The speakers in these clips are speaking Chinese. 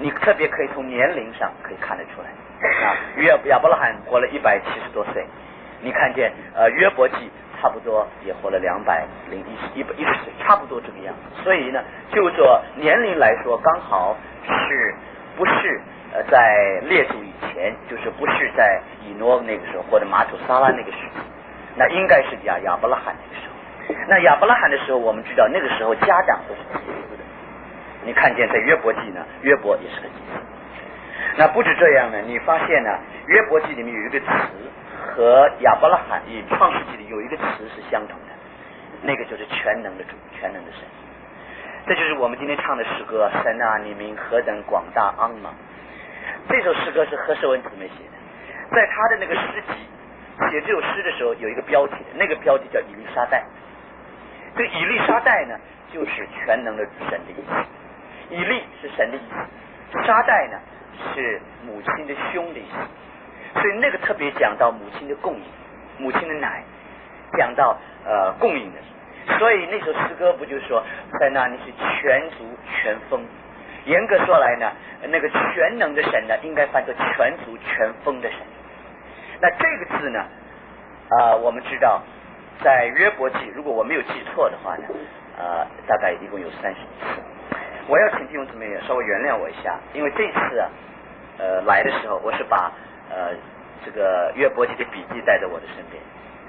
你特别可以从年龄上可以看得出来啊。亚伯拉罕活了170多岁，你看见约伯记差不多也活了211岁，差不多这个样子。所以呢，就说年龄来说，刚好不是在列祖以前，就是不是在以诺那个时候或者马土撒拉那个时期，那应该是亚伯拉罕那个时候。那亚伯拉罕的时候，我们知道那个时候家长都是祭司的。你看见在约伯记呢，约伯也是个祭司。那不止这样呢，你发现呢，约伯记里面有一个词和亚伯拉罕以创世纪里有一个词是相同的，那个就是全能的主，全能的神。这就是我们今天唱的诗歌，神啊，你名何等广大昂芒。这首诗歌是何寿恩姊妹写的，在他的那个诗集写这首诗的时候有一个标题的，那个标题叫以利沙代。这个以利沙代呢，就是全能的神的意思。以利是神的意思，沙代呢是母亲的胸的意思，所以那个特别讲到母亲的供应，母亲的奶，讲到供应的。所以那首诗歌不就是说，在那里是全足全丰。严格说来呢，那个全能的神呢，应该翻作全足全丰的神。那这个字呢，我们知道，在约伯记，如果我没有记错的话呢，大概一共有31次。我要请弟兄姊妹稍微原谅我一下，因为这次来的时候，我是把这个约伯记的笔记带在我的身边，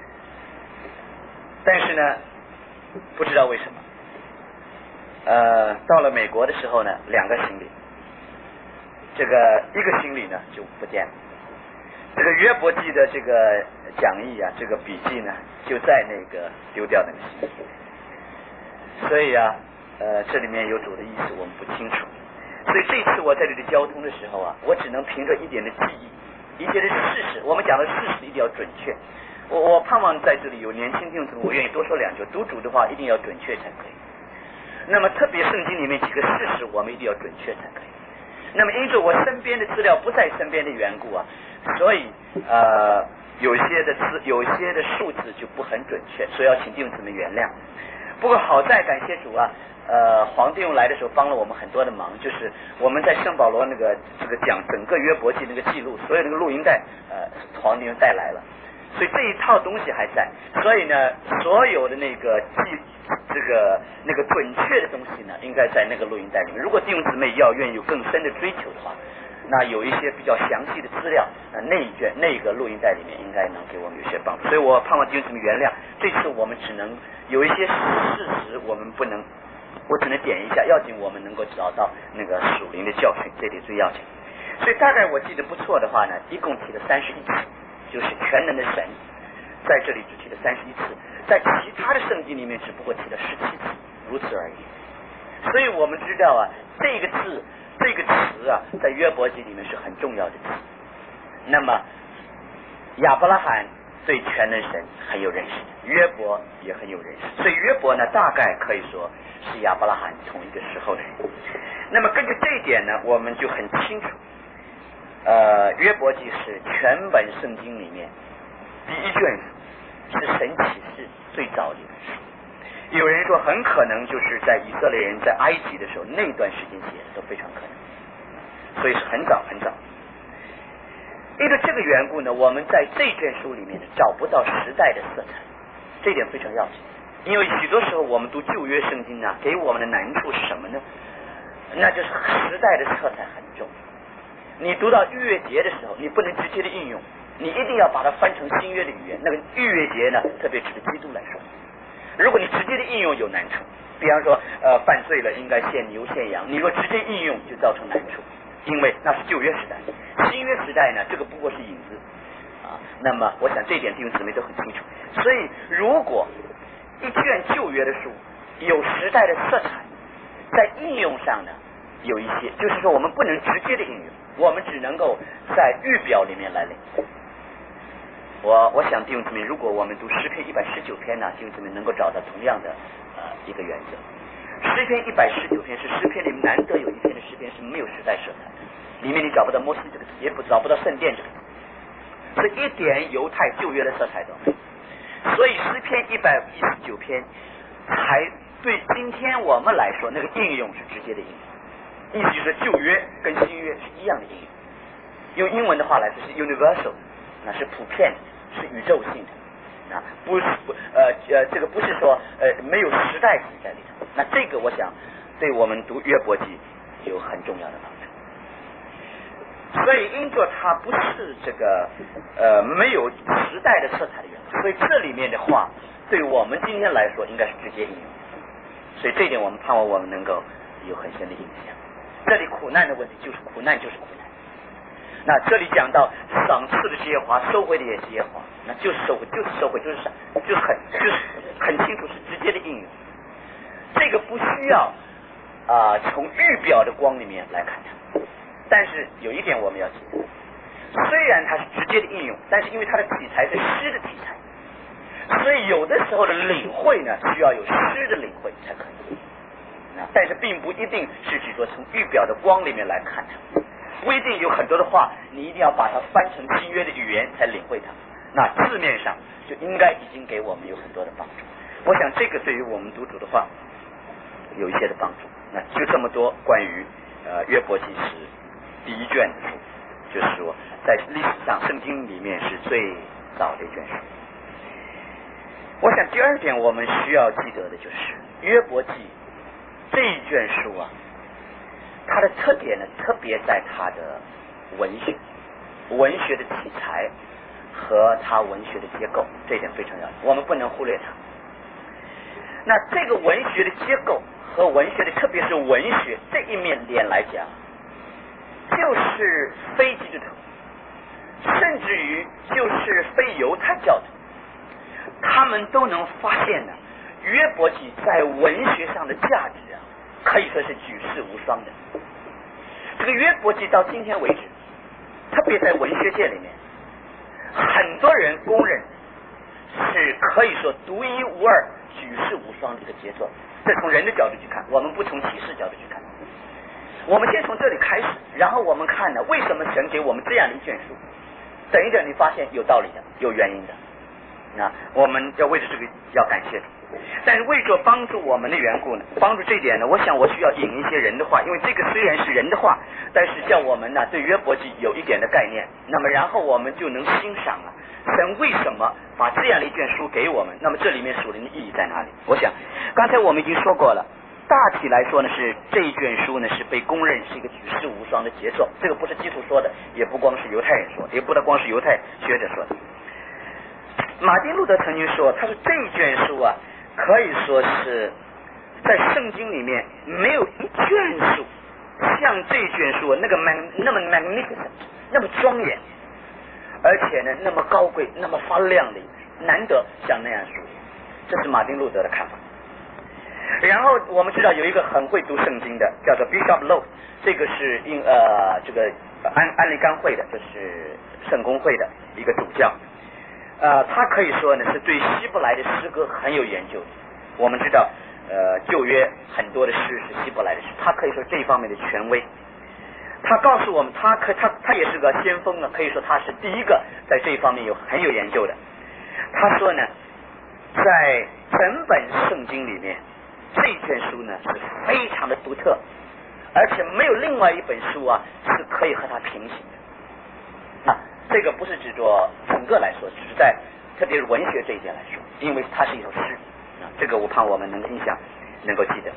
但是呢，不知道为什么，到了美国的时候呢，2个行李，这个一个行李呢就不见了，这个约伯记的这个讲义啊，这个笔记呢就在那个丢掉那个行李，所以啊。这里面有主的意思我们不清楚，所以这次我在这里交通的时候啊，我只能凭着一点的记忆，一些的事实，我们讲的事实一定要准确。我盼望在这里有年轻听众，我愿意多说2句，读主的话一定要准确才可以。那么特别圣经里面几个事实我们一定要准确才可以。那么因着我身边的资料不在身边的缘故啊，所以有些的数字就不很准确，所以要请弟兄姊妹原谅。不过好在感谢主啊，黄弟兄来的时候帮了我们很多的忙，就是我们在圣保罗这个讲整个约伯记那个记录，所有那个录音带，黄弟兄带来了，所以这一套东西还在，所以呢，所有的那个那个准确的东西呢，应该在那个录音带里面。如果弟兄姊妹愿意有更深的追求的话，那有一些比较详细的资料，那个录音带里面应该能给我们有些帮助。所以我盼望弟兄姊妹原谅，这次我们只能有一些事实我们不能，我只能点一下，要紧我们能够找到那个属灵的教训，这点最要紧。所以大概我记得不错的话呢，一共提了31次，就是全能的神在这里只提了31次，在其他的圣经里面只不过提了17次，如此而已。所以我们知道啊，这个词啊，在约伯记里面是很重要的词。那么亚伯拉罕对全能神很有认识，约伯也很有认识，所以约伯呢，大概可以说是亚伯拉罕同一个时候的人。那么根据这一点呢，我们就很清楚，约伯记是全本圣经里面第一卷书，是神启示最早的一本书。有人说很可能就是在以色列人在埃及的时候那段时间写的，都非常可能，所以是很早很早。因为这个缘故呢，我们在这卷书里面找不到时代的色彩，这一点非常要紧。因为许多时候我们读旧约圣经啊，给我们的难处是什么呢？那就是时代的色彩很重。你读到逾越节的时候，你不能直接的应用，你一定要把它翻成新约的语言。那个逾越节呢，特别指的基督来说，如果你直接的应用有难处，比方说犯罪了应该献牛献羊，你若直接应用就造成难处，因为那是旧约时代。新约时代呢，这个不过是影子啊。那么我想这一点弟兄姊妹都很清楚。所以如果一卷旧约的书有时代的色彩，在应用上呢有一些，就是说我们不能直接的应用，我们只能够在预表里面来领会。我想弟兄姊妹，如果我们读诗篇119篇呢，弟兄姊妹能够找到同样的一个原则。诗篇119篇是诗篇里面难得有一篇的诗篇是没有时代色彩的，里面你找不到摩西这个词，也找不到圣殿这个词，所以一点犹太旧约的色彩都没有。所以诗篇119篇才对今天我们来说那个应用是直接的应用。 意思就是旧约跟新约是一样的应用。用英文的话来说是 universal， 那是普遍的，是宇宙性的，不是这个不是说没有时代性在里头。那这个我想对我们读约伯记有很重要的帮助。所以因着它不是这个没有时代的色彩的缘故，所以这里面的话对我们今天来说应该是直接应用。所以这一点我们盼望我们能够有很深的影响。这里苦难的问题就是苦难就是苦难。那这里讲到赏赐的是耶和华，收回的也是耶和华，那就是收回，就是收回，就是很清楚，是直接的应用。这个不需要从预表的光里面来看它，但是有一点我们要记得，虽然它是直接的应用，但是因为它的题材是诗的题材，所以有的时候的领会呢需要有诗的领会才可以。但是并不一定是指说从预表的光里面来看它。不一定有很多的话，你一定要把它翻成新约的语言才领会它。那字面上就应该已经给我们有很多的帮助。我想这个对于我们读主的话有一些的帮助。那就这么多关于约伯记是第一卷的书，就是说在历史上圣经里面是最早的一卷书。我想第二点我们需要记得的就是约伯记这一卷书啊，它的特点呢，特别在它的文学的题材和它文学的结构，这一点非常要紧，我们不能忽略它。那这个文学的结构和文学的，特别是文学这一面来讲，就是非基督徒，甚至于就是非犹太教徒，他们都能发现呢，约伯记在文学上的价值啊，可以说是举世无双的。这个约伯记到今天为止，特别在文学界里面，很多人公认是可以说独一无二、举世无双的一个杰作。这从人的角度去看，我们不从启示角度去看。我们先从这里开始，然后我们看呢，为什么神给我们这样的一卷书？等一等，你发现有道理的，有原因的。那我们要为了这个要感谢主。但是为着帮助我们的缘故呢，帮助这一点呢，我想我需要引一些人的话，因为这个虽然是人的话，但是叫我们呢对约伯记有一点的概念，那么然后我们就能欣赏了神为什么把这样的一卷书给我们，那么这里面属灵的意义在哪里？我想刚才我们已经说过了，大体来说呢是这一卷书呢是被公认是一个举世无双的杰作，这个不是基督说的，也不光是犹太人说的，也不光是犹太学者说的。马丁路德曾经说，他说这一卷书啊，可以说是在圣经里面没有一卷书像这卷书那么 magnificent， 那么庄严，而且呢那么高贵，那么发亮的，难得像那样书。这是马丁路德的看法。然后我们知道有一个很会读圣经的，叫做 Bishop Lowe， 这个是这个安利甘会的，就是圣公会的一个主教。他可以说呢是对希伯来的诗歌很有研究的。我们知道旧约很多的诗是希伯来的诗，他可以说这一方面的权威。他告诉我们，他也是个先锋呢，可以说他是第一个在这一方面很有研究的。他说呢，在整本圣经里面，这卷书呢是非常的独特，而且没有另外一本书啊是可以和它平行的。这个不是指着整个来说，只是在特别是文学这一点来说，因为它是一首诗这个我盼我们能印象能够记得。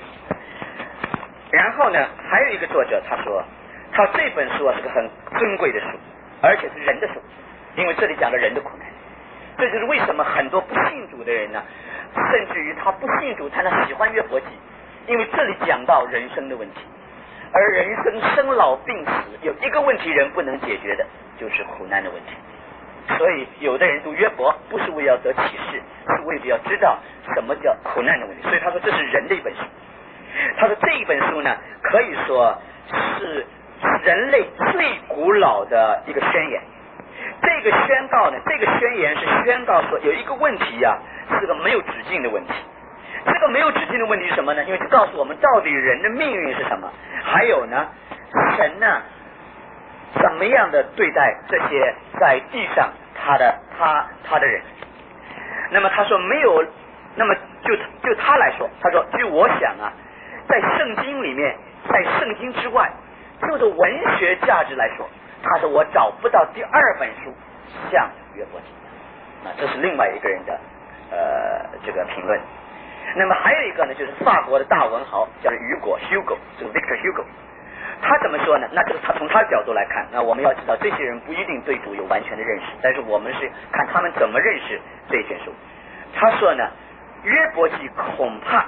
然后呢，还有一个作者他说，他这本书啊是个很尊贵的书，而且是人的书，因为这里讲了人的苦难。这就是为什么很多不信主的人呢，甚至于他不信主，他呢喜欢约伯记，因为这里讲到人生的问题，而人生生老病死有一个问题人不能解决的，就是苦难的问题。所以有的人读约伯不是为了得启示，是为了要知道什么叫苦难的问题。所以他说这是人的一本书。他说这一本书呢，可以说是人类最古老的一个宣言。这个宣告呢，这个宣言是宣告说有一个问题啊，是个没有止境的问题。这个没有止境的问题是什么呢？因为就告诉我们到底人的命运是什么，还有呢，神呢怎么样的对待这些在地上他的人。那么他说没有，那么就他来说，他说据我想啊，在圣经里面在圣经之外，就是文学价值来说，他说我找不到第二本书像约伯记。这是另外一个人的这个评论。那么还有一个呢，就是法国的大文豪叫雨果 Hugo， 这个 Victor Hugo， 他怎么说呢？那这个他从他的角度来看，那我们要知道这些人不一定对主有完全的认识，但是我们是看他们怎么认识这卷书。他说呢，约伯记恐怕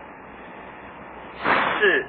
是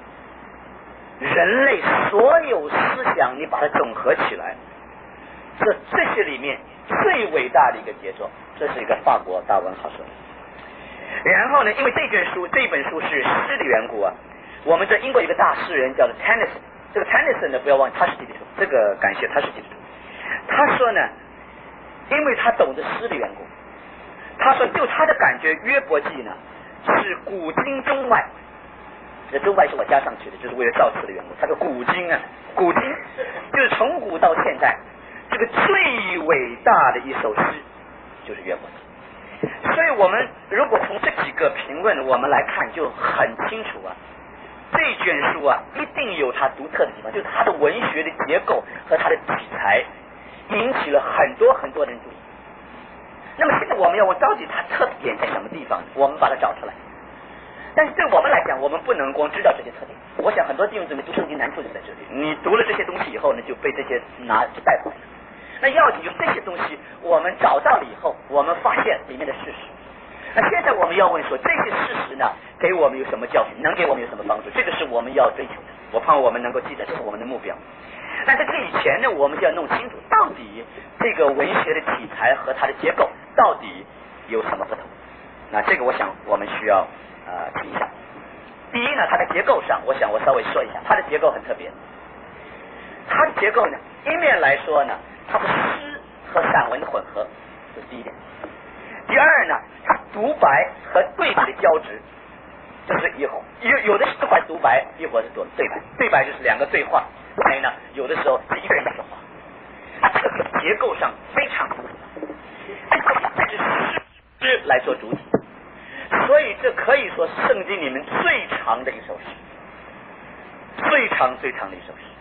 人类所有思想你把它总合起来，这些里面最伟大的一个杰作。这是一个法国大文豪说的。然后呢，因为这本书是诗的缘故啊，我们在英国有一个大诗人叫做 Tennyson， 这个 Tennyson 呢，不要忘记他是基督徒，这个感谢他是基督徒。他说呢，因为他懂得诗的缘故，他说就他的感觉，约伯记呢是古今中外，这中外是我加上去的，就是为了造词的缘故。他说古今啊，古今就是从古到现在这个最伟大的一首诗就是约伯记。所以我们如果从这几个评论我们来看就很清楚啊，这卷书啊一定有它独特的地方，就是它的文学的结构和它的题材引起了很多很多人注意。那么现在我们要问，到底它特点在什么地方呢？我们把它找出来。但是对我们来讲，我们不能光知道这些特点。我想很多弟兄姊妹读圣经难处就在这里，你读了这些东西以后呢，就被这些就带跑了。那要紧就是这些东西我们找到了以后，我们发现里面的事实。那现在我们要问说，这些事实呢给我们有什么教训，能给我们有什么帮助？这个是我们要追求的。我盼望我们能够记得，这是我们的目标。那在这以前呢，我们就要弄清楚到底这个文学的题材和它的结构到底有什么不同。那这个我想我们需要提一下。第一呢，它的结构上，我想我稍微说一下，它的结构很特别。它的结构呢，一面来说呢，它是诗和散文的混合，这是第一点。第二呢，它独白和对白的交织，这是有的时候独白，一会儿是对白，对白就是两个对话，还有呢，有的时候是一个人在说话，这个结构上非常不同，这是诗来做主体，所以这可以说是圣经里面最长的一首诗，最长的一首诗。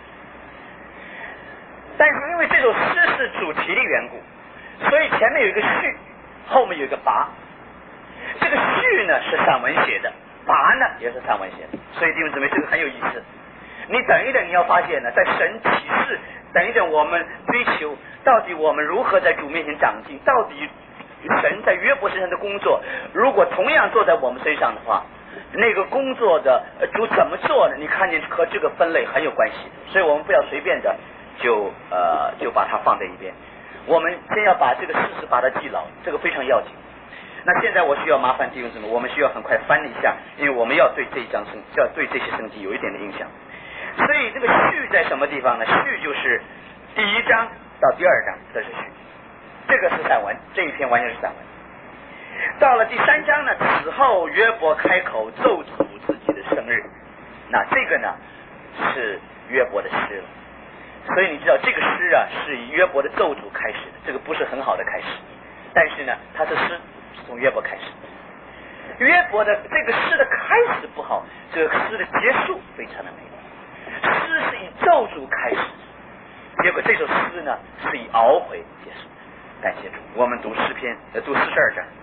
但是因为这首诗是主题的缘故，所以前面有一个序，后面有一个跋。这个序呢是散文写的，跋呢也是散文写的，所以弟兄姊妹，这个很有意思。你等一等，你要发现呢，在神启示，等一等我们追求，到底我们如何在主面前长进，到底神在约伯身上的工作，如果同样做在我们身上的话，那个工作的主怎么做呢？你看见和这个分类很有关系，所以我们不要随便的就把它放在一边。我们先要把这个事实把它记牢，这个非常要紧。那现在我需要麻烦弟兄姊妹，我们需要很快翻一下，因为我们要对这一章要对这些圣经有一点的印象。所以这个序在什么地方呢？序就是第一章到第二章，这是序，这个是散文，这一篇完全是散文。到了第三章呢，此后约伯开口咒诅自己的生日，那这个呢是约伯的诗了。所以你知道这个诗啊是以约伯的咒诅开始的，这个不是很好的开始，但是呢它是诗，是从约伯开始。约伯的这个诗的开始不好，这个诗的结束非常的美丽。诗是以咒诅开始，结果这首诗呢是以懊悔结束。感谢主，我们读诗篇，读42章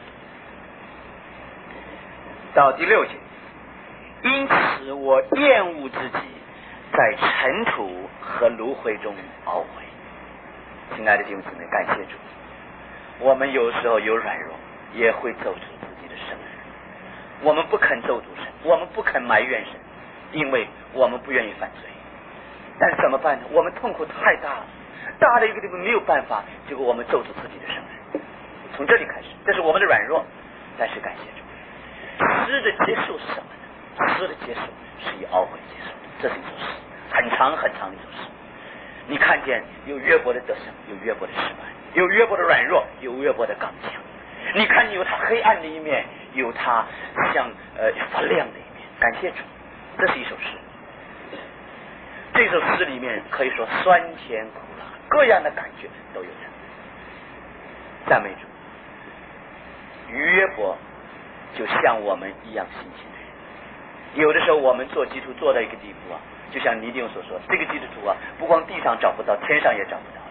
到第6节。因此我厌恶自己，在尘土和炉灰中懊悔。亲爱的弟兄姊妹，感谢主，我们有时候有软弱，也会咒诅自己的生日。我们不肯咒诅神，我们不肯埋怨神，因为我们不愿意犯罪。但是怎么办呢？我们痛苦太大了，大的一个地方没有办法，结果我们咒诅自己的生日。从这里开始，这是我们的软弱，但是感谢主。诗的结束是什么呢？诗的结束是以懊悔结束，这是一首诗，很长很长的一首诗。你看见有约伯的得胜，有约伯的失败，有约伯的软弱，有约伯的刚强。你看见有他黑暗的一面，有他像发亮的一面。感谢主，这是一首诗。这首诗里面可以说酸甜苦辣，各样的感觉都有着。赞美主，约伯就像我们一样心情的人， 有的时候我们做基督徒做到一个地步啊，就像尼丁所说，这个基督徒啊，不光地上找不到，天上也找不到。